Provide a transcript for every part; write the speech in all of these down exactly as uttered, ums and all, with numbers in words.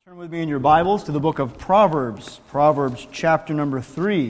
Turn with me in your Bibles to the book of Proverbs, Proverbs chapter number three.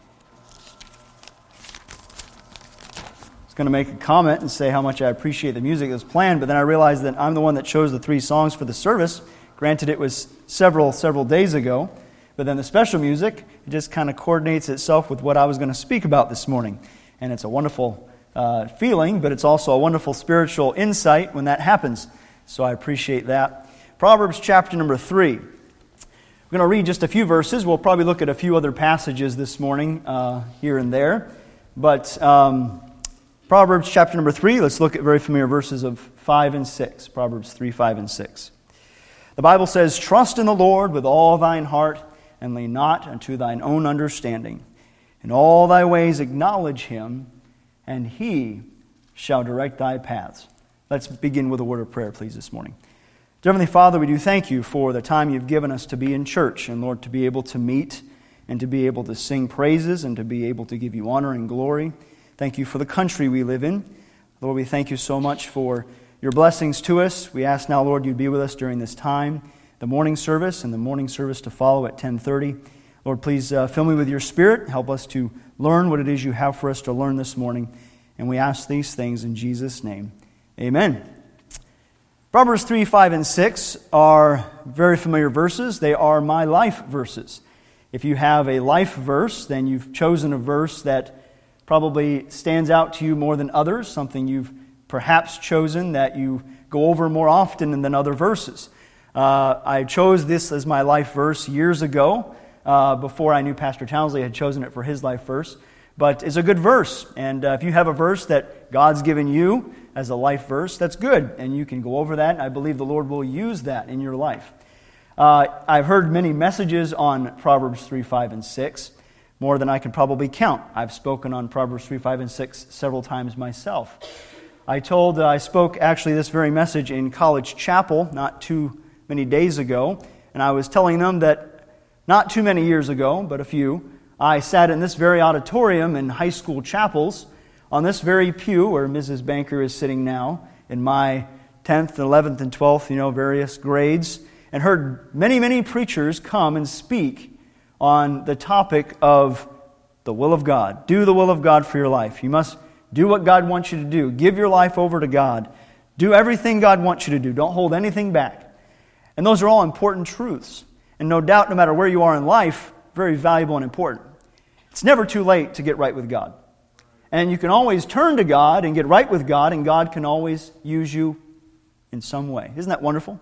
I was going to make a comment and say how much I appreciate the music that was planned, but then I realized that I'm the one that chose the three songs for the service. Granted, it was several, several days ago, but then the special music, it just kind of coordinates itself with what I was going to speak about this morning. And it's a wonderful uh, feeling, but it's also a wonderful spiritual insight when that happens. So I appreciate that. Proverbs chapter number three. We're going to read just a few verses. We'll probably look at a few other passages this morning, uh, here and there. But um, Proverbs chapter number three, let's look at very familiar verses of five and six. Proverbs three, five, and six. The Bible says, "Trust in the Lord with all thine heart, and lean not unto thine own understanding. In all thy ways acknowledge him, and he shall direct thy paths." Let's begin with a word of prayer, please, this morning. Dear Heavenly Father, we do thank you for the time you've given us to be in church, and Lord, to be able to meet and to be able to sing praises and to be able to give you honor and glory. Thank you for the country we live in. Lord, we thank you so much for your blessings to us. We ask now, Lord, you'd be with us during this time, the morning service and the morning service to follow at ten thirty. Lord, please uh, fill me with your Spirit. Help us to learn what it is you have for us to learn this morning. And we ask these things in Jesus' name. Amen. Proverbs three, five, and six are very familiar verses. They are my life verses. If you have a life verse, then you've chosen a verse that probably stands out to you more than others, something you've perhaps chosen that you go over more often than other verses. Uh, I chose this as my life verse years ago, uh, before I knew Pastor Townsley had chosen it for his life verse. But it's a good verse, and uh, if you have a verse that God's given you as a life verse, that's good, and you can go over that, and I believe the Lord will use that in your life. Uh, I've heard many messages on Proverbs three, five, and six, more than I can probably count. I've spoken on Proverbs three, five, and six several times myself. I told, uh, I spoke actually this very message in College Chapel not too many days ago, and I was telling them that not too many years ago, but a few, I sat in this very auditorium in high school chapels on this very pew where Missus Banker is sitting now in my tenth, eleventh, and twelfth, you know, various grades, and heard many, many preachers come and speak on the topic of the will of God. Do the will of God for your life. You must do what God wants you to do. Give your life over to God. Do everything God wants you to do. Don't hold anything back. And those are all important truths. And no doubt, no matter where you are in life, very valuable and important. It's never too late to get right with God. And you can always turn to God and get right with God, and God can always use you in some way. Isn't that wonderful?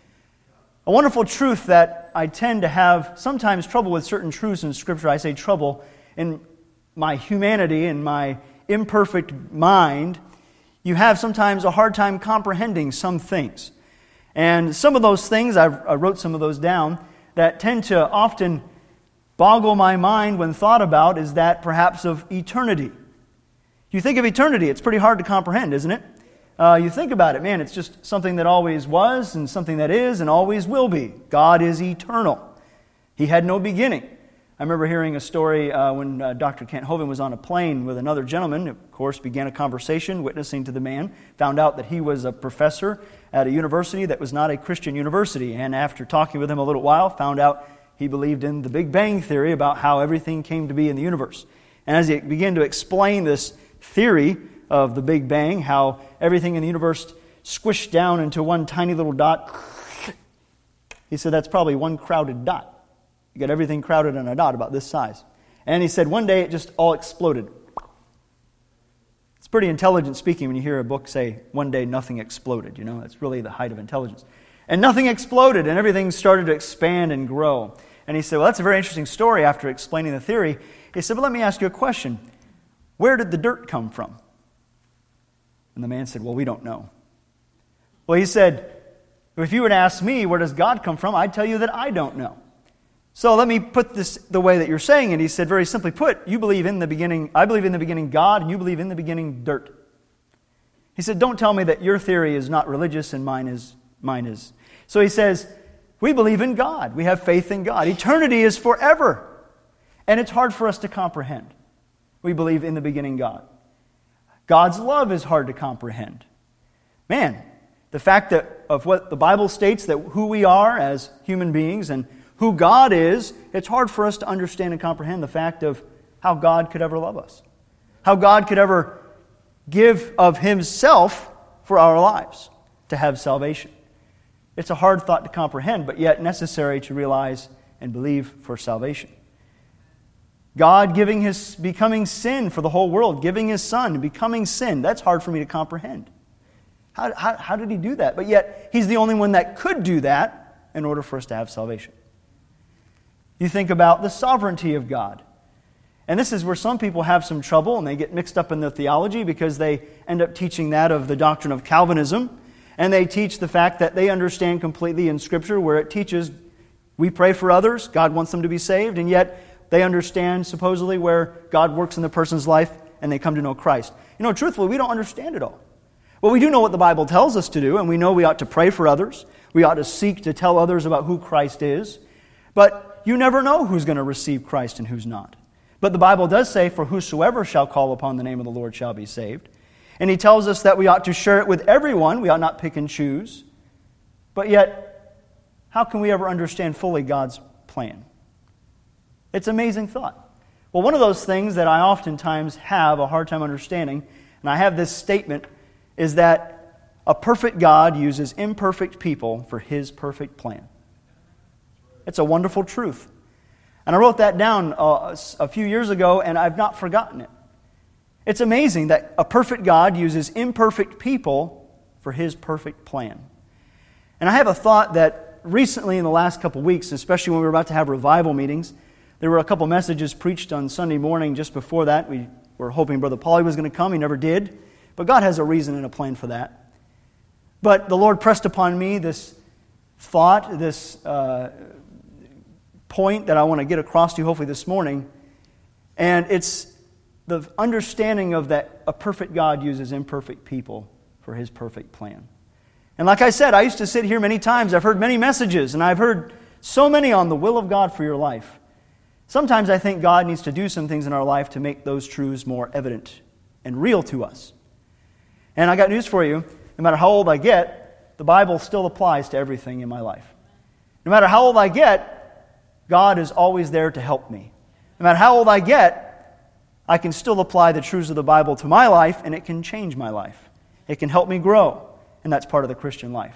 A wonderful truth that I tend to have sometimes trouble with certain truths in Scripture. I say trouble in my humanity and my imperfect mind. You have sometimes a hard time comprehending some things. And some of those things, I've, I wrote some of those down, that tend to often boggle my mind when thought about is that perhaps of eternity. You think of eternity, it's pretty hard to comprehend, isn't it? Uh, you think about it, man, it's just something that always was and something that is and always will be. God is eternal. He had no beginning. I remember hearing a story uh, when uh, Doctor Kent Hovind was on a plane with another gentleman, of course, began a conversation, witnessing to the man, found out that he was a professor at a university that was not a Christian university, and after talking with him a little while, found out he believed in the Big Bang Theory about how everything came to be in the universe. And as he began to explain this theory of the Big Bang, how everything in the universe squished down into one tiny little dot, he said that's probably one crowded dot. You got everything crowded in a dot about this size. And he said one day it just all exploded. It's pretty intelligent speaking when you hear a book say, one day nothing exploded. You know, that's really the height of intelligence. And nothing exploded, and everything started to expand and grow. And he said, well, that's a very interesting story after explaining the theory. He said, but let me ask you a question. Where did the dirt come from? And the man said, well, we don't know. Well, he said, if you would ask me, where does God come from? I'd tell you that I don't know. So let me put this the way that you're saying it. He said, very simply put, you believe in the beginning, I believe in the beginning God, and you believe in the beginning dirt. He said, don't tell me that your theory is not religious and mine is. Mine is. So he says, we believe in God. We have faith in God. Eternity is forever. And it's hard for us to comprehend. We believe in the beginning God. God's love is hard to comprehend. Man, The fact that of what the Bible states, that who we are as human beings and who God is, it's hard for us to understand and comprehend the fact of how God could ever love us. How God could ever give of Himself for our lives to have salvation. It's a hard thought to comprehend, but yet necessary to realize and believe for salvation. God giving His, becoming sin for the whole world, giving His Son, becoming sin, that's hard for me to comprehend. How, how, how did He do that? But yet, He's the only one that could do that in order for us to have salvation. You think about the sovereignty of God. And this is where some people have some trouble and they get mixed up in their theology because they end up teaching that of the doctrine of Calvinism. And they teach the fact that they understand completely in Scripture where it teaches we pray for others, God wants them to be saved, and yet they understand supposedly where God works in the person's life and they come to know Christ. You know, truthfully, we don't understand it all. Well, we do know what the Bible tells us to do, and we know we ought to pray for others. We ought to seek to tell others about who Christ is. But you never know who's going to receive Christ and who's not. But the Bible does say, for whosoever shall call upon the name of the Lord shall be saved. And He tells us that we ought to share it with everyone. We ought not pick and choose. But yet, how can we ever understand fully God's plan? It's an amazing thought. Well, one of those things that I oftentimes have a hard time understanding, and I have this statement, is that a perfect God uses imperfect people for His perfect plan. It's a wonderful truth. And I wrote that down uh, a few years ago, and I've not forgotten it. It's amazing that a perfect God uses imperfect people for His perfect plan. And I have a thought that recently in the last couple weeks, especially when we were about to have revival meetings, there were a couple messages preached on Sunday morning just before that. We were hoping Brother Paulie was going to come. He never did. But God has a reason and a plan for that. But the Lord pressed upon me this thought, this uh, point that I want to get across to you hopefully this morning. And it's the understanding of that a perfect God uses imperfect people for His perfect plan. And like I said, I used to sit here many times. I've heard many messages, and I've heard so many on the will of God for your life. Sometimes I think God needs to do some things in our life to make those truths more evident and real to us. And I got news for you. No matter how old I get, the Bible still applies to everything in my life. No matter how old I get, God is always there to help me. No matter how old I get, I can still apply the truths of the Bible to my life, and it can change my life. It can help me grow, and that's part of the Christian life.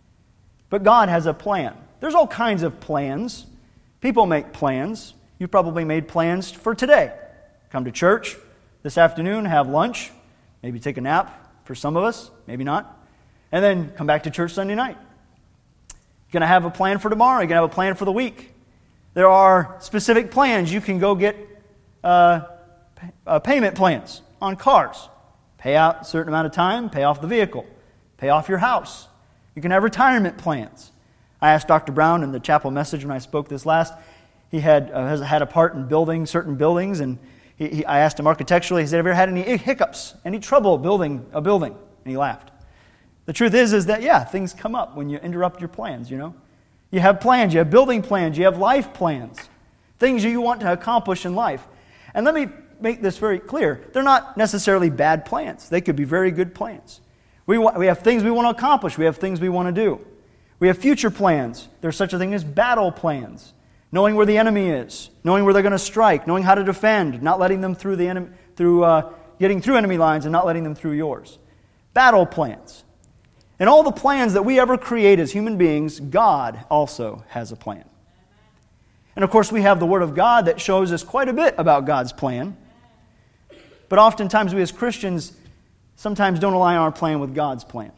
But God has a plan. There's all kinds of plans. People make plans. You've probably made plans for today. Come to church this afternoon, have lunch, maybe take a nap for some of us, maybe not, and then come back to church Sunday night. You're going to have a plan for tomorrow. You're going to have a plan for the week. There are specific plans. You can go get uh, pay, uh, payment plans on cars. Pay out a certain amount of time, pay off the vehicle, pay off your house. You can have retirement plans. I asked Doctor Brown in the chapel message when I spoke this last. He had uh, has had a part in building certain buildings, and he, he, I asked him architecturally, he said, have you ever had any hiccups, any trouble building a building? And he laughed. The truth is, is that, yeah, things come up when you interrupt your plans, you know. You have plans, you have building plans, you have life plans, things you want to accomplish in life. And let me make this very clear. They're not necessarily bad plans. They could be very good plans. We, want, we have things we want to accomplish. We have things we want to do. We have future plans. There's such a thing as battle plans. Knowing where the enemy is, knowing where they're going to strike, knowing how to defend, not letting them through the enemy, through uh, getting through enemy lines and not letting them through yours. Battle plans. And all the plans that we ever create as human beings, God also has a plan. And of course, we have the Word of God that shows us quite a bit about God's plan. But oftentimes we as Christians sometimes don't align our plan with God's plan.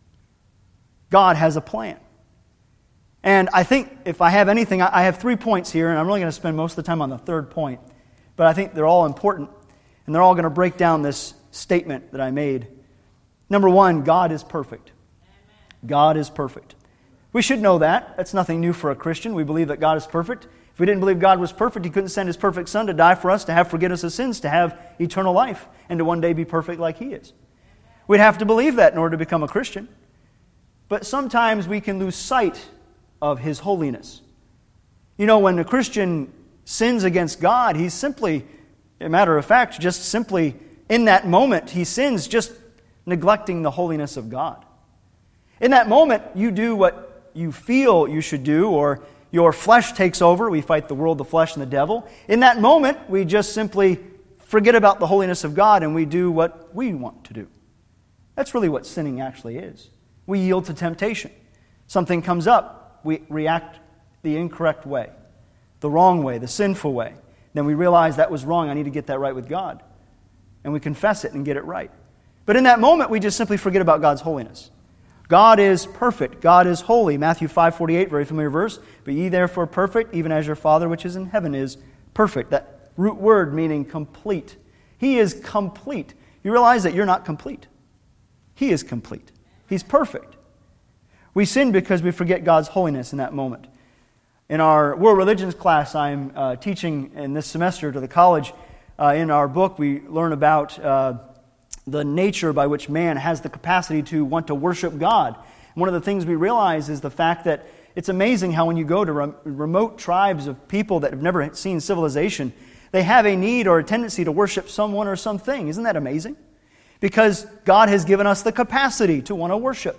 God has a plan. And I think if I have anything, I have three points here, and I'm really going to spend most of the time on the third point. But I think they're all important, and they're all going to break down this statement that I made. Number one, God is perfect. God is perfect. We should know that. That's nothing new for a Christian. We believe that God is perfect. If we didn't believe God was perfect, He couldn't send His perfect Son to die for us, to have forgiveness of sins, to have eternal life, and to one day be perfect like He is. We'd have to believe that in order to become a Christian. But sometimes we can lose sight of His holiness. You know, when a Christian sins against God, he's simply, a matter of fact, just simply in that moment, he sins just neglecting the holiness of God. In that moment, you do what you feel you should do, or your flesh takes over. We fight the world, the flesh, and the devil. In that moment, we just simply forget about the holiness of God and we do what we want to do. That's really what sinning actually is. We yield to temptation. Something comes up, we react the incorrect way, the wrong way, the sinful way. Then we realize that was wrong, I need to get that right with God. And we confess it and get it right. But in that moment, we just simply forget about God's holiness. God is perfect. God is holy. Matthew five forty-eight, very familiar verse. Be ye therefore perfect, even as your Father which is in heaven is perfect. That root word meaning complete. He is complete. You realize that you're not complete. He is complete. He's perfect. We sin because we forget God's holiness in that moment. In our world religions class I'm uh, teaching in this semester to the college, uh, in our book we learn about uh, the nature by which man has the capacity to want to worship God. One of the things we realize is the fact that it's amazing how when you go to rem- remote tribes of people that have never seen civilization, they have a need or a tendency to worship someone or something. Isn't that amazing? Because God has given us the capacity to want to worship.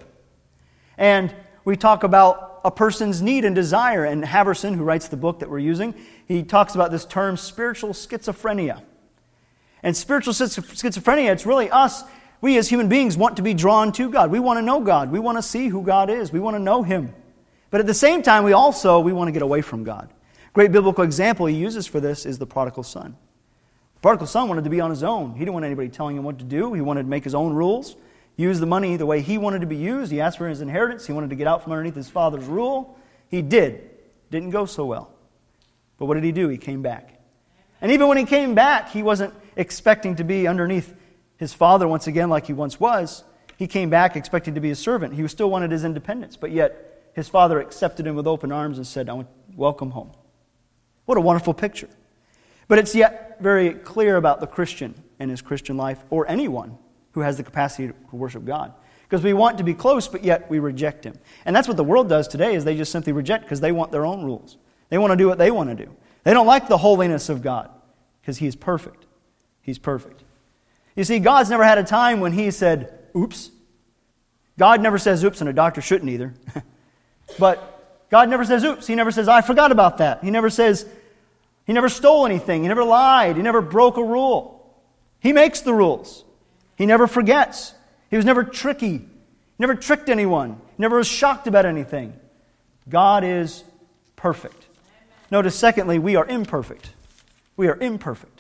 And we talk about a person's need and desire, and Haverson, who writes the book that we're using, he talks about this term spiritual schizophrenia. And spiritual schizophrenia, it's really us. We as human beings want to be drawn to God. We want to know God. We want to see who God is. We want to know Him. But at the same time, we also we want to get away from God. Great biblical example he uses for this is the prodigal son. The prodigal son wanted to be on his own. He didn't want anybody telling him what to do. He wanted to make his own rules, use the money the way he wanted to be used. He asked for his inheritance. He wanted to get out from underneath his father's rule. He did. Didn't go so well. But what did he do? He came back. And even when he came back, he wasn't expecting to be underneath his father once again like he once was. He came back expecting to be a servant. He still wanted his independence, but yet his father accepted him with open arms and said, "I want welcome home." What a wonderful picture. But it's yet very clear about the Christian and his Christian life, or anyone who has the capacity to worship God. Because we want to be close, but yet we reject Him. And that's what the world does today, is they just simply reject because they want their own rules. They want to do what they want to do. They don't like the holiness of God because He is perfect. He's perfect. You see, God's never had a time when He said, oops. God never says oops, and a doctor shouldn't either. But God never says oops. He never says, I forgot about that. He never says, He never stole anything. He never lied. He never broke a rule. He makes the rules. He never forgets. He was never tricky. He never tricked anyone. He never was shocked about anything. God is perfect. Notice, secondly, we are imperfect. We are imperfect.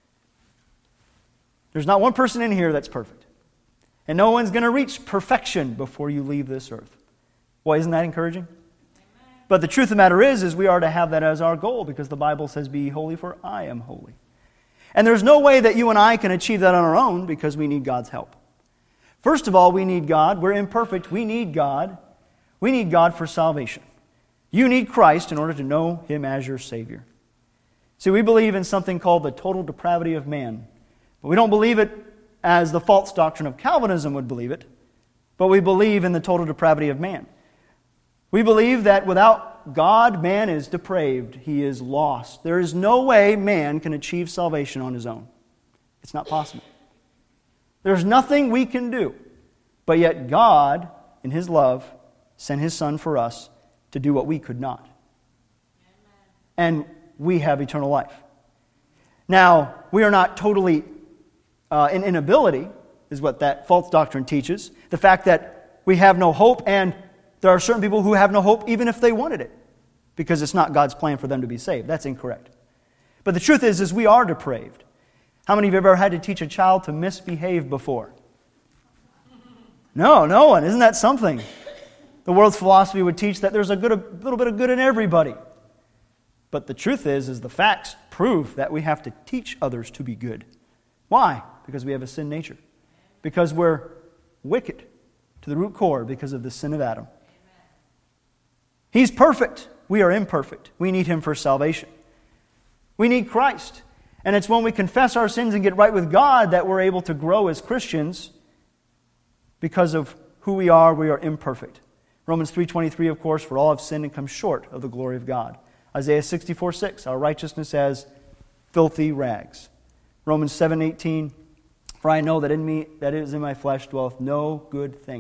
There's not one person in here that's perfect. And no one's going to reach perfection before you leave this earth. Well, isn't that encouraging? But the truth of the matter is, is we are to have that as our goal, because the Bible says, be ye holy, for I am holy. And there's no way that you and I can achieve that on our own, because we need God's help. First of all, we need God. We're imperfect. We need God. We need God for salvation. You need Christ in order to know Him as your Savior. See, we believe in something called the total depravity of man. But we don't believe it as the false doctrine of Calvinism would believe it, but we believe in the total depravity of man. We believe that without God, man is depraved. He is lost. There is no way man can achieve salvation on his own. It's not possible. There's nothing we can do. But yet God, in His love, sent His Son for us to do what we could not. And we have eternal life. Now, we are not totally uh, in inability, is what that false doctrine teaches. The fact that we have no hope, and there are certain people who have no hope even if they wanted it, because it's not God's plan for them to be saved. That's incorrect. But the truth is, is we are depraved. How many of you have ever had to teach a child to misbehave before? No, no one. Isn't that something? The world's philosophy would teach that there's a, good, a little bit of good in everybody. But the truth is, is the facts prove that we have to teach others to be good. Why? Because we have a sin nature. Because we're wicked to the root core because of the sin of Adam. He's perfect. We are imperfect. We need Him for salvation. We need Christ. And it's when we confess our sins and get right with God that we're able to grow as Christians. Because of who we are, we are imperfect. Romans three twenty-three, of course, for all have sinned and come short of the glory of God. Isaiah sixty-four six, our righteousness as filthy rags. Romans seven eighteen, for I know that in me, that is in my flesh, dwelleth no good thing.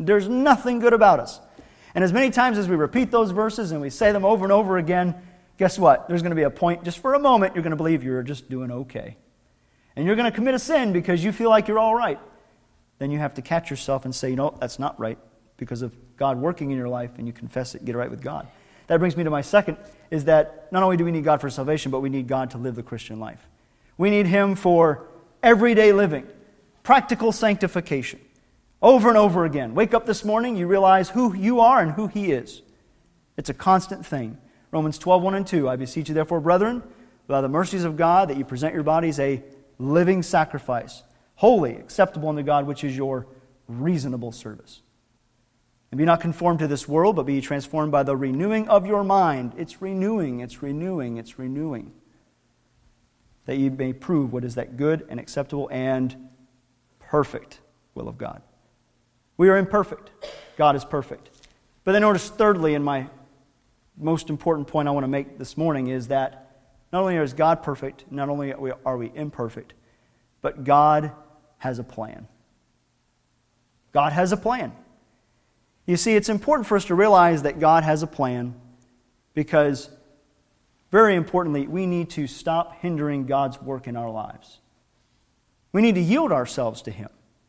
There's nothing good about us. And as many times as we repeat those verses and we say them over and over again, guess what? There's going to be a point, just for a moment, you're going to believe you're just doing okay. And you're going to commit a sin because you feel like you're all right. Then you have to catch yourself and say, you know, that's not right because of God working in your life, and you confess it, get it right with God. That brings me to my second, is that not only do we need God for salvation, but we need God to live the Christian life. We need Him for everyday living, practical sanctification. Over and over again. Wake up this morning, you realize who you are and who He is. It's a constant thing. Romans twelve, one and two, I beseech you therefore, brethren, by the mercies of God, that you present your bodies a living sacrifice, holy, acceptable unto God, which is your reasonable service. And be not conformed to this world, but be transformed by the renewing of your mind. It's renewing, it's renewing, it's renewing. That you may prove what is that good and acceptable and perfect will of God. We are imperfect. God is perfect. But then notice thirdly, in my most important point I want to make this morning, is that not only is God perfect, not only are we imperfect, but God has a plan. God has a plan. You see, it's important for us to realize that God has a plan because, very importantly, we need to stop hindering God's work in our lives. We need to yield ourselves to Him.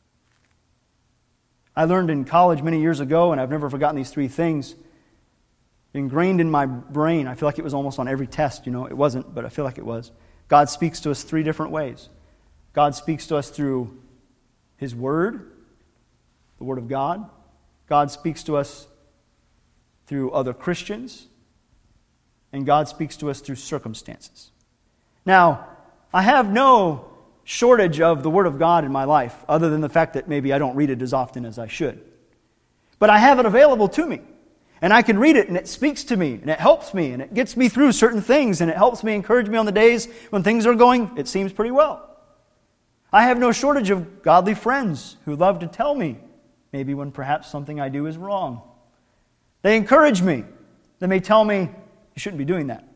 I learned in college many years ago, and I've never forgotten these three things, ingrained in my brain. I feel like it was almost on every test, you know. It wasn't, but I feel like it was. God speaks to us three different ways. God speaks to us through His Word, the Word of God. God speaks to us through other Christians. And God speaks to us through circumstances. Now, I have no shortage of the Word of God in my life, other than the fact that maybe I don't read it as often as I should. But I have it available to me. And I can read it, and it speaks to me, and it helps me, and it gets me through certain things, and it helps me, encourage me on the days when things are going, it seems pretty well. I have no shortage of godly friends who love to tell me, maybe when perhaps something I do is wrong. They encourage me. They may tell me, you shouldn't be doing that.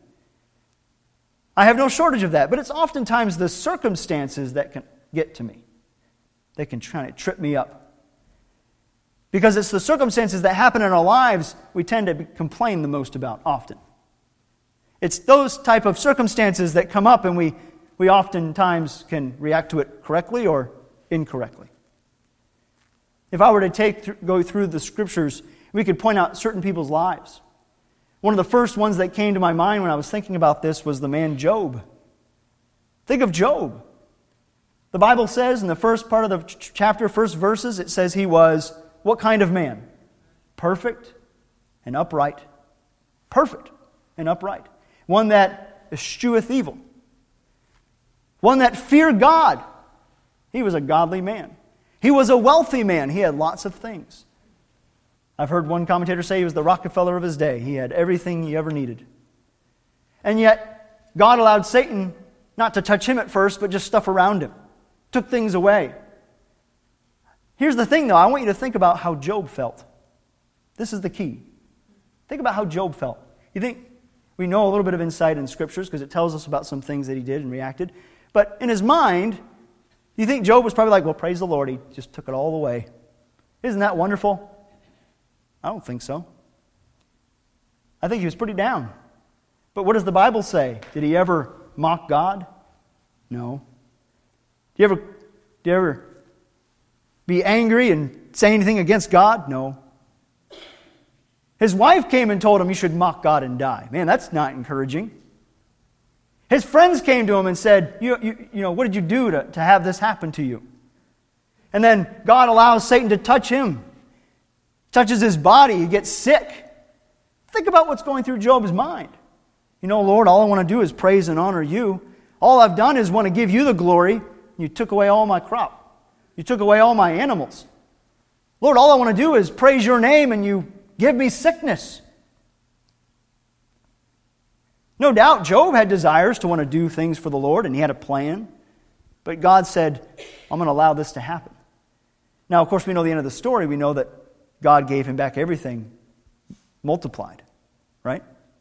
I have no shortage of that, but it's oftentimes the circumstances that can get to me. They can try to trip me up. Because it's the circumstances that happen in our lives we tend to complain the most about often. It's those type of circumstances that come up and we, we oftentimes can react to it correctly or incorrectly. If I were to take go through the Scriptures, we could point out certain people's lives. One of the first ones that came to my mind when I was thinking about this was the man Job. Think of Job. The Bible says in the first part of the ch- chapter, first verses, it says he was what kind of man? Perfect and upright. Perfect and upright. One that escheweth evil. One that feared God. He was a godly man. He was a wealthy man. He had lots of things. I've heard one commentator say he was the Rockefeller of his day. He had everything he ever needed. And yet, God allowed Satan not to touch him at first, but just stuff around him. Took things away. Here's the thing, though. I want you to think about how Job felt. This is the key. Think about how Job felt. You think we know a little bit of insight in Scriptures because it tells us about some things that he did and reacted. But in his mind, you think Job was probably like, well, praise the Lord, he just took it all away. Isn't that wonderful? I don't think so. I think he was pretty down. But what does the Bible say? Did he ever mock God? No. Do you ever, do you ever be angry and say anything against God? No. His wife came and told him you should mock God and die. Man, that's not encouraging. His friends came to him and said, you, you, you know, what did you do to, to have this happen to you? And then God allows Satan to touch him. Touches his body, he gets sick. Think about what's going through Job's mind. You know, Lord, all I want to do is praise and honor you. All I've done is want to give you the glory. You took away all my crop. You took away all my animals. Lord, all I want to do is praise your name and you give me sickness. No doubt Job had desires to want to do things for the Lord and he had a plan. But God said, I'm going to allow this to happen. Now, of course, we know the end of the story. We know that God gave him back everything multiplied, right?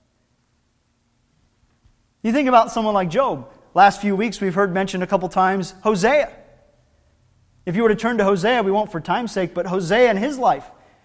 You think about someone like Job. Last few weeks we've heard mentioned a couple times Hosea. If you were to turn to Hosea, we won't for time's sake, but Hosea in his life,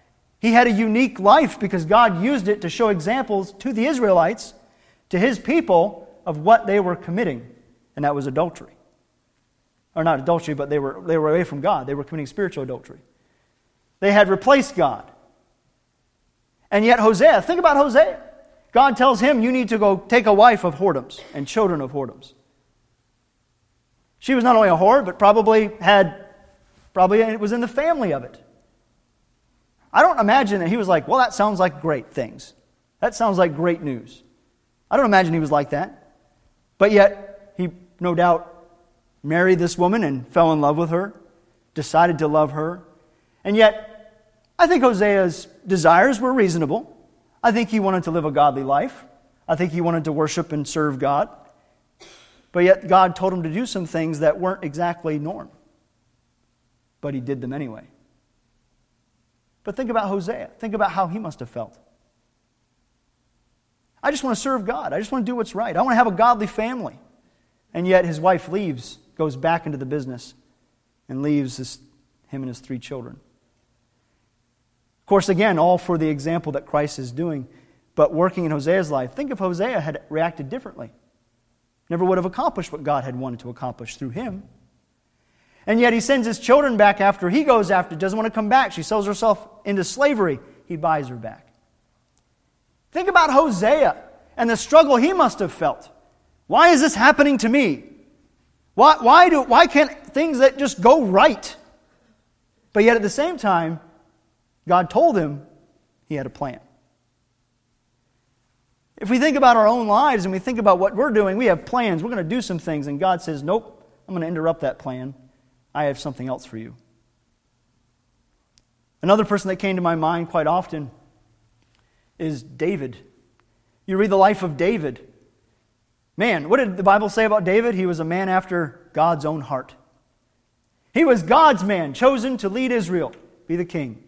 He had a unique life because God used it to show examples to the Israelites, to his people, of what they were committing, and that was adultery. Or not adultery, but they were, they were away from God. They were committing spiritual adultery. They had replaced God. And yet Hosea, think about Hosea. God tells him, you need to go take a wife of whoredoms and children of whoredoms. She was not only a whore, but probably had, probably it was in the family of it. I don't imagine that he was like, well, that sounds like great things. That sounds like great news. I don't imagine he was like that. But yet, he no doubt married this woman and fell in love with her, decided to love her. And yet, I think Hosea's desires were reasonable. I think he wanted to live a godly life. I think he wanted to worship and serve God. But yet God told him to do some things that weren't exactly norm. But he did them anyway. But think about Hosea. Think about how he must have felt. I just want to serve God. I just want to do what's right. I want to have a godly family. And yet his wife leaves, goes back into the business, and leaves his, him and his three children. Of course, again, all for the example that Christ is doing, but working in Hosea's life. Think if Hosea had reacted differently. Never would have accomplished what God had wanted to accomplish through him. And yet he sends his children back after he goes after, doesn't want to come back. She sells herself into slavery. He buys her back. Think about Hosea and the struggle he must have felt. Why is this happening to me? Why, why, do, why can't things that just go right? But yet at the same time, God told him he had a plan. If we think about our own lives and we think about what we're doing, we have plans. We're going to do some things. And God says, nope, I'm going to interrupt that plan. I have something else for you. Another person that came to my mind quite often is David. You read the life of David. Man, what did the Bible say about David? He was a man after God's own heart. He was God's man, chosen to lead Israel, be the king.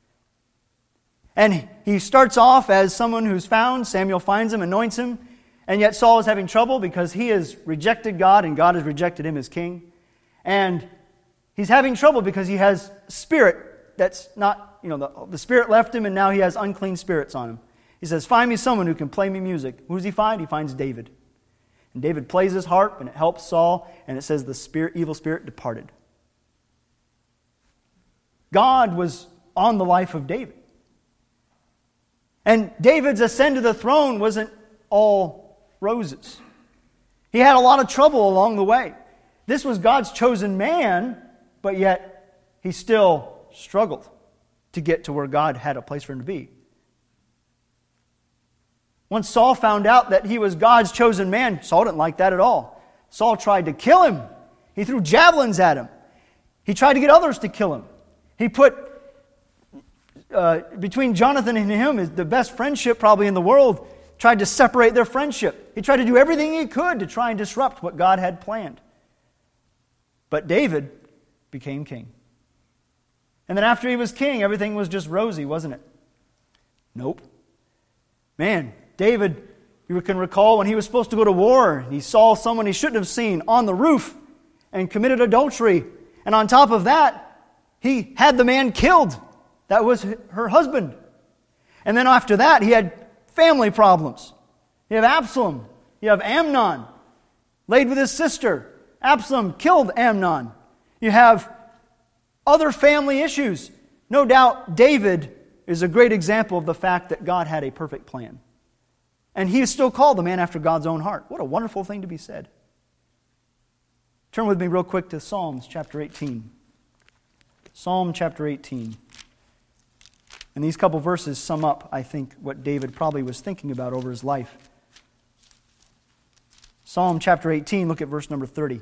And he starts off as someone who's found. Samuel finds him, anoints him. And yet Saul is having trouble because he has rejected God and God has rejected him as king. And he's having trouble because he has spirit that's not, you know, the, the spirit left him and now he has unclean spirits on him. He says, find me someone who can play me music. Who does he find? He finds David. And David plays his harp and it helps Saul. And it says the spirit, evil spirit departed. God was on the life of David. And David's ascent to the throne wasn't all roses. He had a lot of trouble along the way. This was God's chosen man, but yet he still struggled to get to where God had a place for him to be. Once Saul found out that he was God's chosen man, Saul didn't like that at all. Saul tried to kill him. He threw javelins at him. He tried to get others to kill him. He put Uh, between Jonathan and him is the best friendship probably in the world, tried to separate their friendship. He tried to do everything he could to try and disrupt what God had planned. But David became king. And then after he was king, everything was just rosy, wasn't it? Nope. Man, David, you can recall when he was supposed to go to war, he saw someone he shouldn't have seen on the roof and committed adultery. And on top of that, he had the man killed. That was her husband. And then after that, he had family problems. You have Absalom. You have Amnon, laid with his sister. Absalom killed Amnon. You have other family issues. No doubt David is a great example of the fact that God had a perfect plan. And he is still called the man after God's own heart. What a wonderful thing to be said. Turn with me real quick to Psalms chapter eighteen. Psalm chapter eighteen. And these couple verses sum up, I think, what David probably was thinking about over his life. Psalm chapter eighteen, look at verse number thirty.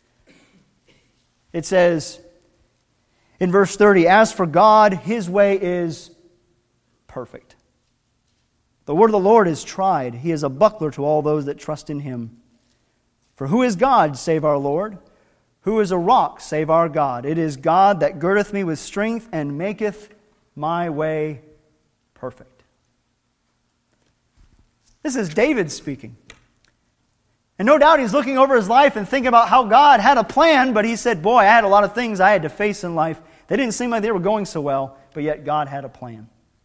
It says, in verse thirty, as for God, His way is perfect. The word of the Lord is tried. He is a buckler to all those that trust in Him. For who is God, save our Lord? Who is a rock, save our God? It is God that girdeth me with strength and maketh my way perfect. This is David speaking. And no doubt he's looking over his life and thinking about how God had a plan, but he said, boy, I had a lot of things I had to face in life. They didn't seem like they were going so well, but yet God had a plan.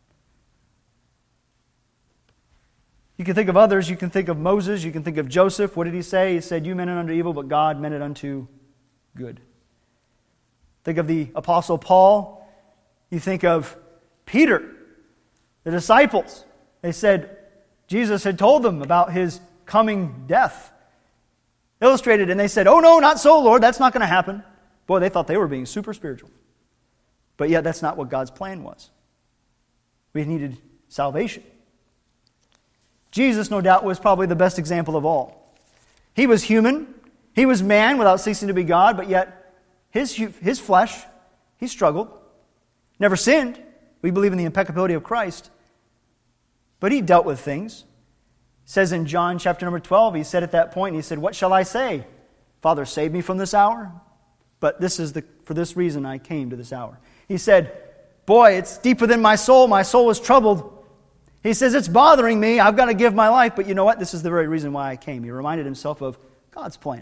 You can think of others. You can think of Moses. You can think of Joseph. What did he say? He said, you meant it unto evil, but God meant it unto good. Think of the Apostle Paul. You think of Peter, the disciples. They said Jesus had told them about his coming death. Illustrated, and they said, oh no, not so, Lord, that's not going to happen. Boy, they thought they were being super spiritual. But yet that's not what God's plan was. We needed salvation. Jesus, no doubt, was probably the best example of all. He was human. He was man without ceasing to be God, but yet his, his flesh, he struggled. Never sinned. We believe in the impeccability of Christ. But he dealt with things. It says in John chapter number twelve, he said at that point, he said, what shall I say? Father, save me from this hour. But this is the for this reason I came to this hour. He said, boy, it's deeper than my soul. My soul is troubled. He says, it's bothering me. I've got to give my life. But you know what? This is the very reason why I came. He reminded himself of God's plan.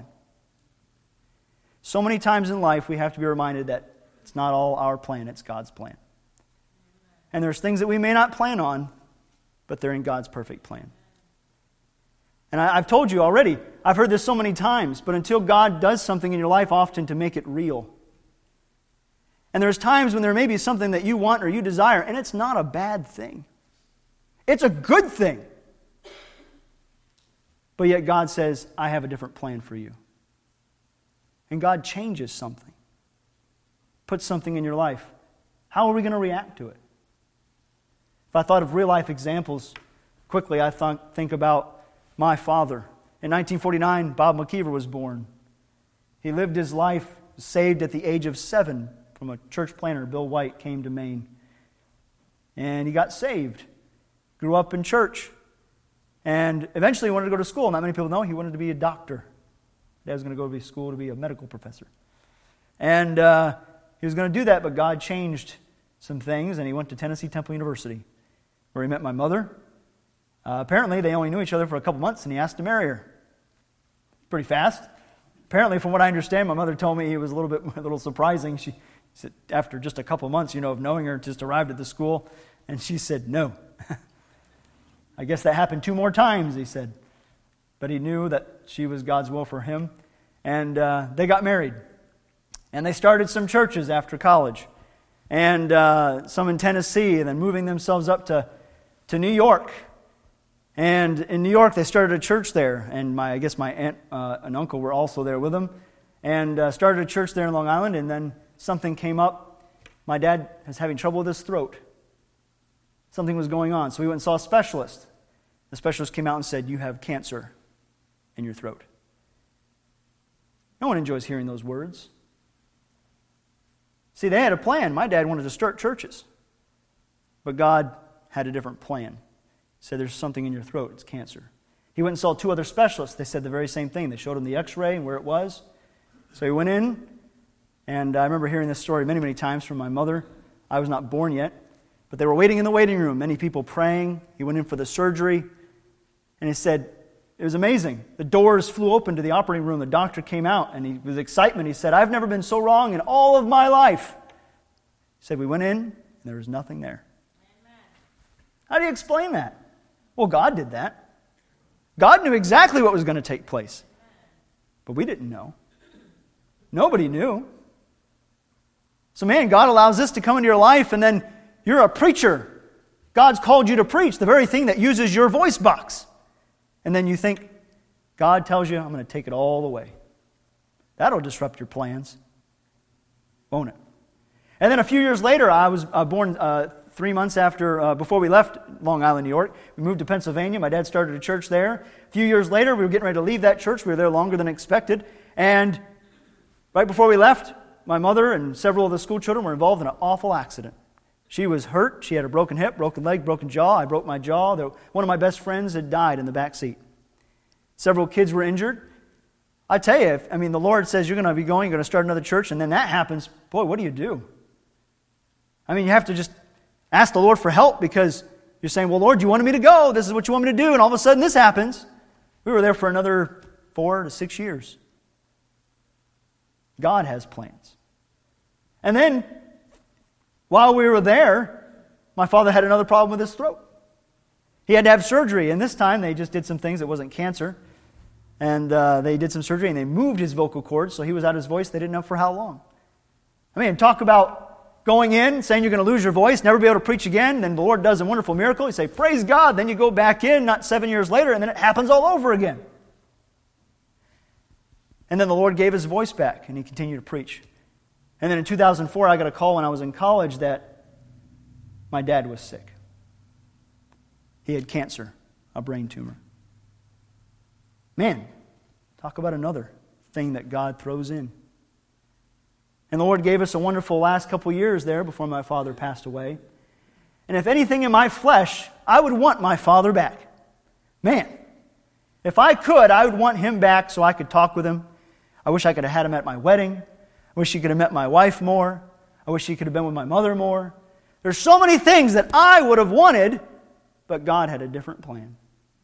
So many times in life we have to be reminded that it's not all our plan, it's God's plan. And there's things that we may not plan on, but they're in God's perfect plan. And I, I've told you already, I've heard this so many times, but until God does something in your life often to make it real. And there's times when there may be something that you want or you desire, and it's not a bad thing. It's a good thing. But yet God says, I have a different plan for you. And God changes something. Puts something in your life. How are we going to react to it? If I thought of real life examples, quickly I th- think about my father. In nineteen forty-nine, Bob McKeever was born. He lived his life, saved at the age of seven from a church planter. Bill White came to Maine. And he got saved. Grew up in church. And eventually wanted to go to school. Not many people know he wanted to be a doctor. Dad was going to go to school to be a medical professor. And uh, he was going to do that, but God changed some things, and he went to Tennessee Temple University, where he met my mother. Uh, apparently, they only knew each other for a couple months, and he asked to marry her. Pretty fast. Apparently, from what I understand, my mother told me it was a little bit a little surprising. She said, after just a couple months, you know, of knowing her, just arrived at the school, and she said, no. I guess that happened two more times, he said. But he knew that she was God's will for him. And uh, they got married. And they started some churches after college. And uh, some in Tennessee, and then moving themselves up to, to New York. And in New York, they started a church there. And my I guess my aunt uh, and uncle were also there with them. And uh, started a church there in Long Island. And then something came up. My dad was having trouble with his throat. Something was going on. So we went and saw a specialist. The specialist came out and said, you have cancer in your throat. No one enjoys hearing those words. See, they had a plan. My dad wanted to start churches. But God had a different plan. He said, there's something in your throat. It's cancer. He went and saw two other specialists. They said the very same thing. They showed him the x-ray and where it was. So he went in, and I remember hearing this story many, many times from my mother. I was not born yet. But they were waiting in the waiting room, many people praying. He went in for the surgery, and he said, it was amazing. The doors flew open to the operating room. The doctor came out, and he, with excitement, he said, I've never been so wrong in all of my life. He said, we went in, and there was nothing there. Amen. How do you explain that? Well, God did that. God knew exactly what was going to take place. But we didn't know. Nobody knew. So man, God allows this to come into your life, and then you're a preacher. God's called you to preach, the very thing that uses your voice box. And then you think, God tells you, I'm going to take it all away. That'll disrupt your plans, won't it? And then a few years later, I was uh, born uh, three months after, uh, before we left Long Island, New York. We moved to Pennsylvania. My dad started a church there. A few years later, we were getting ready to leave that church. We were there longer than expected. And right before we left, my mother and several of the school children were involved in an awful accident. She was hurt. She had a broken hip, broken leg, broken jaw. I broke my jaw. One of my best friends had died in the back seat. Several kids were injured. I tell you, if, I mean, the Lord says you're going to be going, you're going to start another church, and then that happens, boy, what do you do? I mean, you have to just ask the Lord for help because you're saying, well, Lord, you wanted me to go. This is what you want me to do. And all of a sudden this happens. We were there for another four to six years. God has plans. And then, while we were there, my father had another problem with his throat. He had to have surgery, and this time they just did some things. It wasn't cancer. And uh, they did some surgery, and they moved his vocal cords, so he was out of his voice. They didn't know for how long. I mean, talk about going in, saying you're going to lose your voice, never be able to preach again, then the Lord does a wonderful miracle. You say, praise God. Then you go back in, not seven years later, and then it happens all over again. And then the Lord gave his voice back, and he continued to preach. And then in two thousand four, I got a call when I was in college that my dad was sick. He had cancer, a brain tumor. Man, talk about another thing that God throws in. And the Lord gave us a wonderful last couple years there before my father passed away. And if anything in my flesh, I would want my father back. Man, if I could, I would want him back so I could talk with him. I wish I could have had him at my wedding. I wish he could have met my wife more. I wish he could have been with my mother more. There's so many things that I would have wanted, but God had a different plan.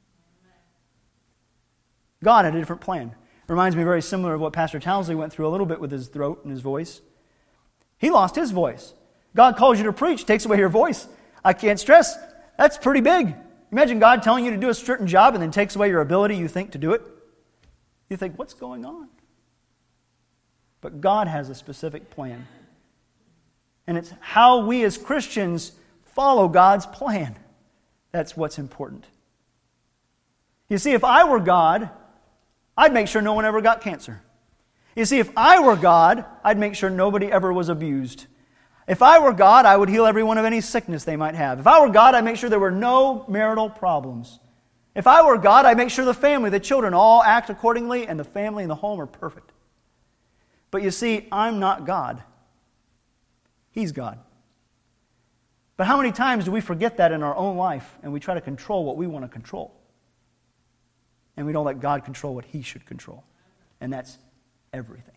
God had a different plan. It reminds me very similar of what Pastor Townsley went through a little bit with his throat and his voice. He lost his voice. God calls you to preach, takes away your voice. I can't stress, that's pretty big. Imagine God telling you to do a certain job and then takes away your ability, you think, to do it. You think, what's going on? But God has a specific plan. And it's how we as Christians follow God's plan. That's what's important. You see, if I were God, I'd make sure no one ever got cancer. You see, if I were God, I'd make sure nobody ever was abused. If I were God, I would heal everyone of any sickness they might have. If I were God, I'd make sure there were no marital problems. If I were God, I'd make sure the family, the children all act accordingly and the family and the home are perfect. But you see, I'm not God. He's God. But how many times do we forget that in our own life and we try to control what we want to control? And we don't let God control what He should control. And that's everything.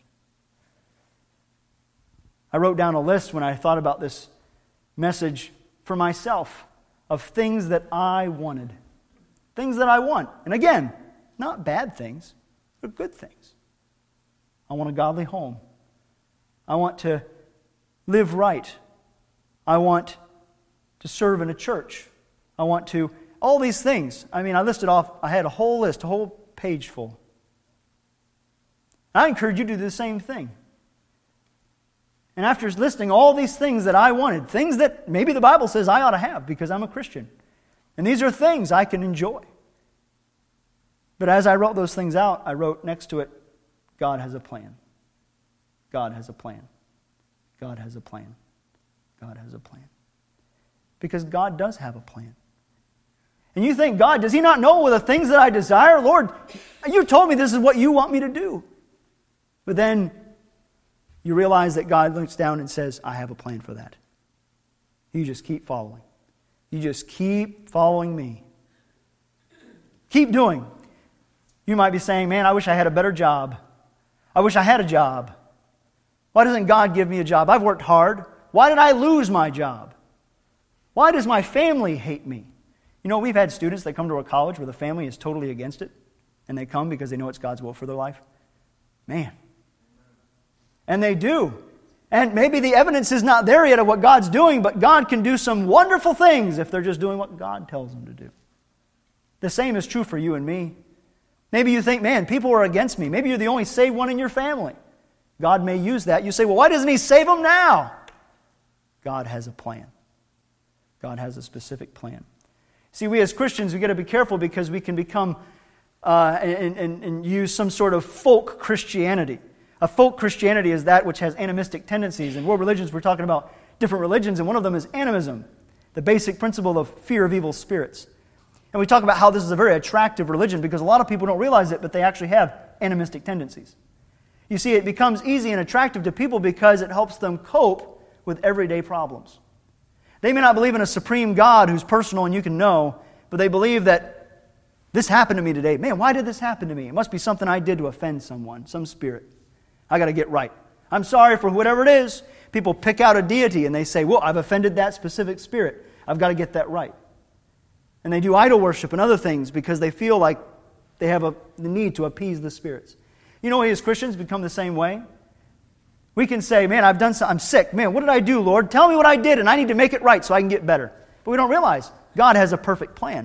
I wrote down a list when I thought about this message for myself of things that I wanted. Things that I want. And again, not bad things. They're good things. I want a godly home. I want to live right. I want to serve in a church. I want to... All these things. I mean, I listed off, I had a whole list, a whole page full. I encourage you to do the same thing. And after listing all these things that I wanted, things that maybe the Bible says I ought to have because I'm a Christian. And these are things I can enjoy. But as I wrote those things out, I wrote next to it, God has a plan. God has a plan. God has a plan. God has a plan. Because God does have a plan. And you think, God, does He not know the things that I desire? Lord, you told me this is what you want me to do. But then you realize that God looks down and says, I have a plan for that. You just keep following. You just keep following me. Keep doing. You might be saying, man, I wish I had a better job. I wish I had a job. Why doesn't God give me a job? I've worked hard. Why did I lose my job? Why does my family hate me? You know, we've had students that come to our college where the family is totally against it, and they come because they know it's God's will for their life. Man. And they do. And maybe the evidence is not there yet of what God's doing, but God can do some wonderful things if they're just doing what God tells them to do. The same is true for you and me. Maybe you think, man, people are against me. Maybe you're the only saved one in your family. God may use that. You say, well, why doesn't He save them now? God has a plan. God has a specific plan. See, we as Christians, we've got to be careful because we can become uh, and, and, and use some sort of folk Christianity. A folk Christianity is that which has animistic tendencies. In world religions, we're talking about different religions, and one of them is animism, the basic principle of fear of evil spirits. And we talk about how this is a very attractive religion because a lot of people don't realize it, but they actually have animistic tendencies. You see, it becomes easy and attractive to people because it helps them cope with everyday problems. They may not believe in a supreme God who's personal and you can know, but they believe that this happened to me today. Man, why did this happen to me? It must be something I did to offend someone, some spirit. I got to get right. I'm sorry for whatever it is. People pick out a deity and they say, well, I've offended that specific spirit. I've got to get that right. And they do idol worship and other things because they feel like they have a, the need to appease the spirits. You know, we as Christians become the same way. We can say, man, I've done something, I'm sick. Man, what did I do, Lord? Tell me what I did, and I need to make it right so I can get better. But we don't realize God has a perfect plan.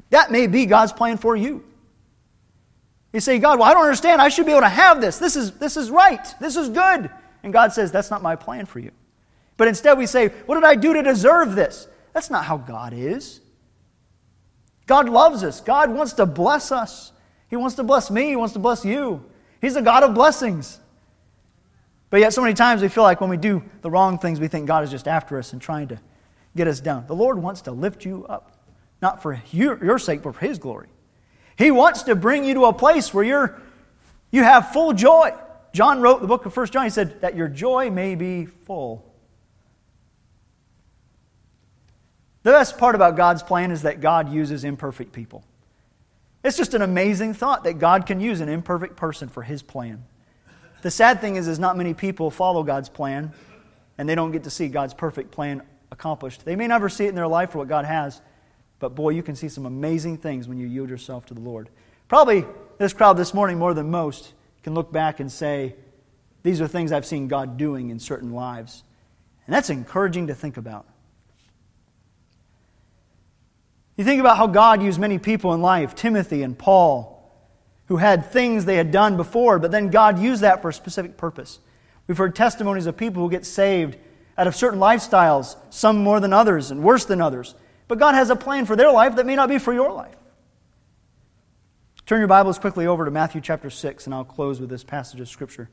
That may be God's plan for you. You say, God, well, I don't understand. I should be able to have this. This is, this is right. This is good. And God says, that's not my plan for you. But instead we say, what did I do to deserve this? That's not how God is. God loves us. God wants to bless us. He wants to bless me. He wants to bless you. He's a God of blessings. But yet so many times we feel like when we do the wrong things, we think God is just after us and trying to get us down. The Lord wants to lift you up, not for your, your sake, but for His glory. He wants to bring you to a place where you're, you have full joy. John wrote the book of First John. He said that your joy may be full. The best part about God's plan is that God uses imperfect people. It's just an amazing thought that God can use an imperfect person for His plan. The sad thing is, is not many people follow God's plan, and they don't get to see God's perfect plan accomplished. They may never see it in their life for what God has, but boy, you can see some amazing things when you yield yourself to the Lord. Probably this crowd this morning, more than most, can look back and say, these are things I've seen God doing in certain lives. And that's encouraging to think about. You think about how God used many people in life, Timothy and Paul, who had things they had done before, but then God used that for a specific purpose. We've heard testimonies of people who get saved out of certain lifestyles, some more than others and worse than others. But God has a plan for their life that may not be for your life. Turn your Bibles quickly over to Matthew chapter six, and I'll close with this passage of Scripture.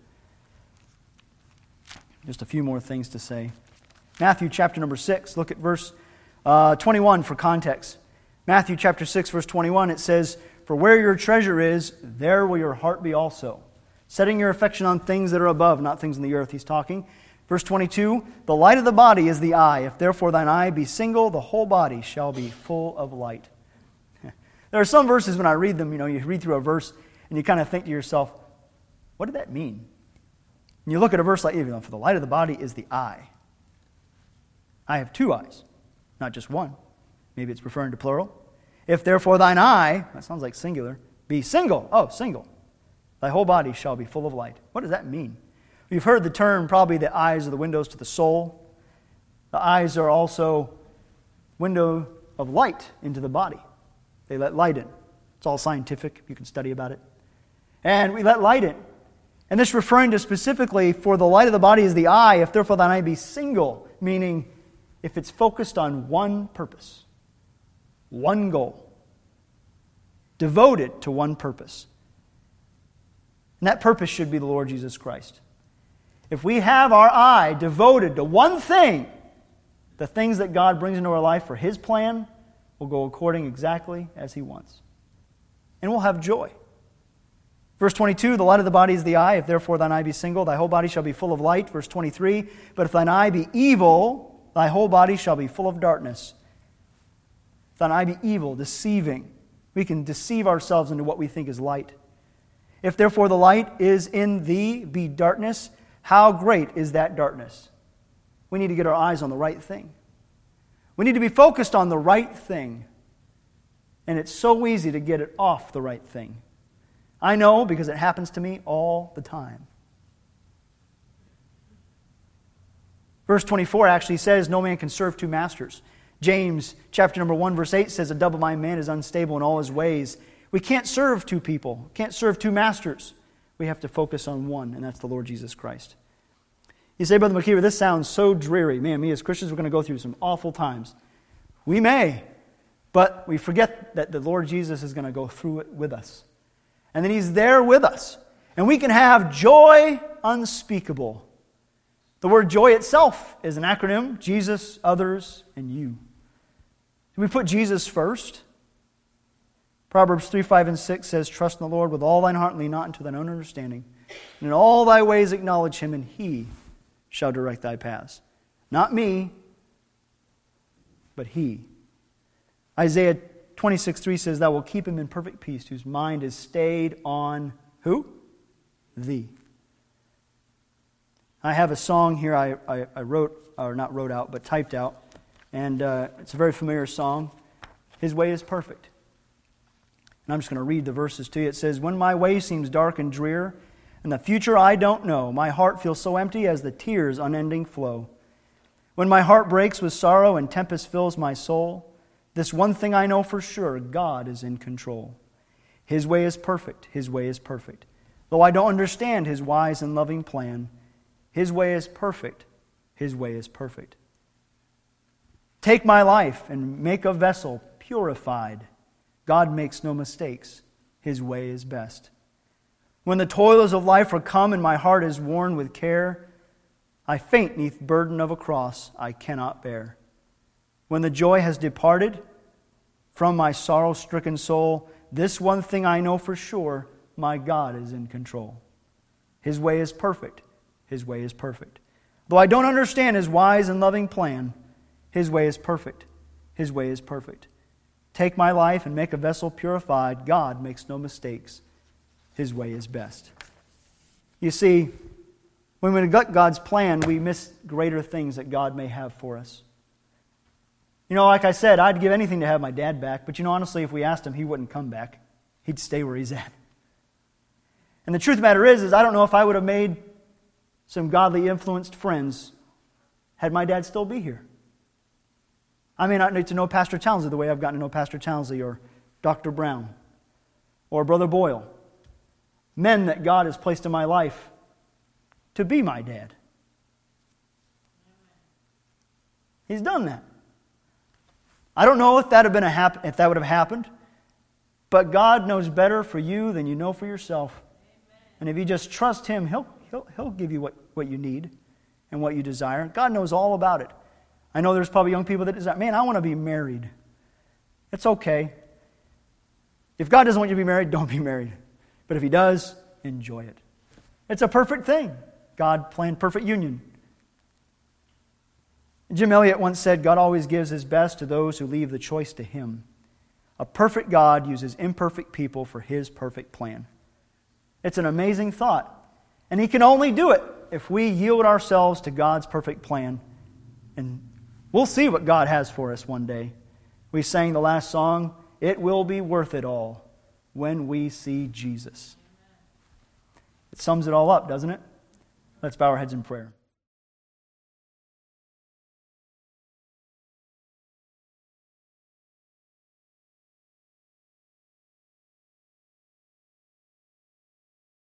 Just a few more things to say. Matthew chapter number six, look at verse uh, twenty-one for context. Matthew chapter six, verse twenty-one, it says, "For where your treasure is, there will your heart be also. Setting your affection on things that are above, not things in the earth," he's talking. Verse twenty-two, "The light of the body is the eye. If therefore thine eye be single, the whole body shall be full of light." There are some verses when I read them, you know, you read through a verse and you kind of think to yourself, what did that mean? And you look at a verse like, even for the light of the body is the eye. I have two eyes, not just one. Maybe it's referring to plural. "If therefore thine eye," that sounds like singular, "be single," oh, single, "thy whole body shall be full of light." What does that mean? You've heard the term, probably the eyes are the windows to the soul. The eyes are also window of light into the body. They let light in. It's all scientific. You can study about it. And we let light in. And this referring to specifically, for the light of the body is the eye, if therefore thine eye be single, meaning if it's focused on one purpose, one goal, devoted to one purpose. And that purpose should be the Lord Jesus Christ. If we have our eye devoted to one thing, the things that God brings into our life for His plan will go according exactly as He wants. And we'll have joy. Verse twenty-two, "The light of the body is the eye. If therefore thine eye be single, thy whole body shall be full of light." Verse twenty-three, "But if thine eye be evil, thy whole body shall be full of darkness." If thine eye be evil, deceiving. We can deceive ourselves into what we think is light. "If therefore the light is in thee be darkness, how great is that darkness?" We need to get our eyes on the right thing. We need to be focused on the right thing. And it's so easy to get it off the right thing. I know because it happens to me all the time. Verse twenty-four actually says, "No man can serve two masters." James chapter number one, verse eight says, "A double-minded man is unstable in all his ways." We can't serve two people, can't serve two masters. We have to focus on one, and that's the Lord Jesus Christ. You say, "Brother McKeever, this sounds so dreary. Man, me as Christians, we're going to go through some awful times." We may, but we forget that the Lord Jesus is going to go through it with us. And that He's there with us. And we can have joy unspeakable. The word joy itself is an acronym: Jesus, others, and you. Do we put Jesus first? Proverbs three, five, and six says, "Trust in the Lord with all thine heart, and lean not into thine own understanding. And in all thy ways acknowledge Him, and He shall direct thy paths." Not me, but He. Isaiah twenty-six, three says, "Thou wilt keep him in perfect peace, whose mind is stayed on" who? Thee. I have a song here I, I, I wrote, or not wrote out, but typed out. And uh, it's a very familiar song. "His way is perfect." And I'm just going to read the verses to you. It says, "When my way seems dark and drear, and the future I don't know, my heart feels so empty as the tears unending flow. When my heart breaks with sorrow and tempest fills my soul, This one thing I know for sure, God is in control. His way is perfect. His way is perfect. Though I don't understand His wise and loving plan, His way is perfect. His way is perfect. Take my life and make a vessel purified. God makes no mistakes. His way is best. When the toils of life are come and my heart is worn with care, I faint neath burden of a cross I cannot bear. When the joy has departed from my sorrow-stricken soul, this one thing I know for sure, my God is in control. His way is perfect. His way is perfect. Though I don't understand His wise and loving plan, His way is perfect. His way is perfect. Take my life and make a vessel purified. God makes no mistakes. His way is best. You see, when we neglect God's plan, we miss greater things that God may have for us. You know, like I said, I'd give anything to have my dad back, but you know, honestly, if we asked him, he wouldn't come back. He'd stay where he's at. And the truth of the matter is, is I don't know if I would have made some godly influenced friends had my dad still be here. I may not need to know Pastor Townsley the way I've gotten to know Pastor Townsley or Doctor Brown or Brother Boyle. Men that God has placed in my life to be my dad. He's done that. I don't know if that, have been a hap- if that would have happened, but God knows better for you than you know for yourself. Amen. And if you just trust Him, He'll, he'll, he'll give you what, what you need and what you desire. God knows all about it. I know there's probably young people that desire, man, I want to be married. It's okay. If God doesn't want you to be married, don't be married. But if He does, enjoy it. It's a perfect thing. God planned perfect union. Jim Elliot once said, God always gives His best to those who leave the choice to Him. A perfect God uses imperfect people for His perfect plan. It's an amazing thought. And He can only do it if we yield ourselves to God's perfect plan. And we'll see what God has for us one day. We sang the last song, it will be worth it all when we see Jesus. It sums it all up, doesn't it? Let's bow our heads in prayer.